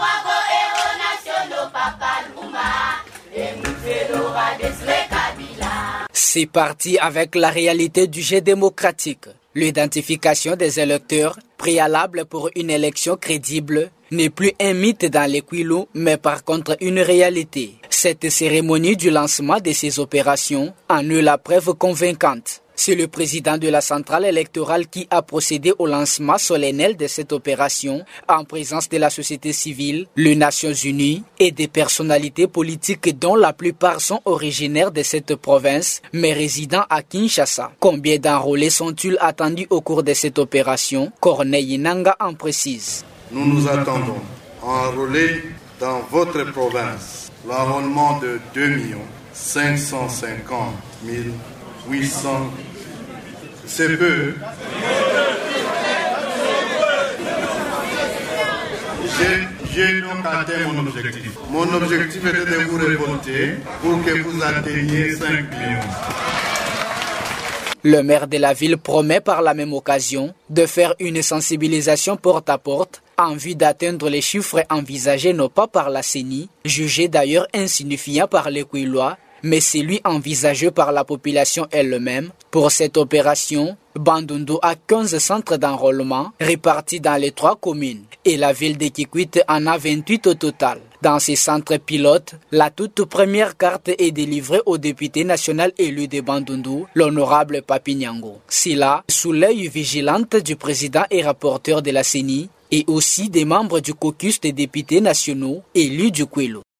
C'est parti avec la réalité du jeu démocratique. L'identification des électeurs, préalable pour une élection crédible, n'est plus un mythe dans les Kwilu, mais par contre une réalité. Cette cérémonie du lancement de ces opérations en est la preuve convaincante. C'est le président de la centrale électorale qui a procédé au lancement solennel de cette opération en présence de la société civile, les Nations Unies et des personnalités politiques dont la plupart sont originaires de cette province mais résidant à Kinshasa. Combien d'enrôlés sont-ils attendus au cours de cette opération? Corneille Nanga en précise. Nous nous attendons à enrôler dans votre province l'enrôlement de 2 550 800. C'est peu. J'ai donc atteint mon objectif. Mon objectif était de vous révolter pour que vous atteigniez 5 millions. Le maire de la ville promet par la même occasion de faire une sensibilisation porte à porte en vue d'atteindre les chiffres envisagés non pas par la CENI, jugés d'ailleurs insignifiants par les Kwilois, mais celui envisagé par la population elle-même. Pour cette opération, Bandundu a 15 centres d'enrôlement répartis dans les 3 communes et la ville de Kikwit en a 28 au total. Dans ces centres pilotes, la toute première carte est délivrée au député national élu de Bandundu, l'honorable Papi Nyango. C'est là, sous l'œil vigilant du président et rapporteur de la CENI et aussi des membres du caucus des députés nationaux élus du Kwilu.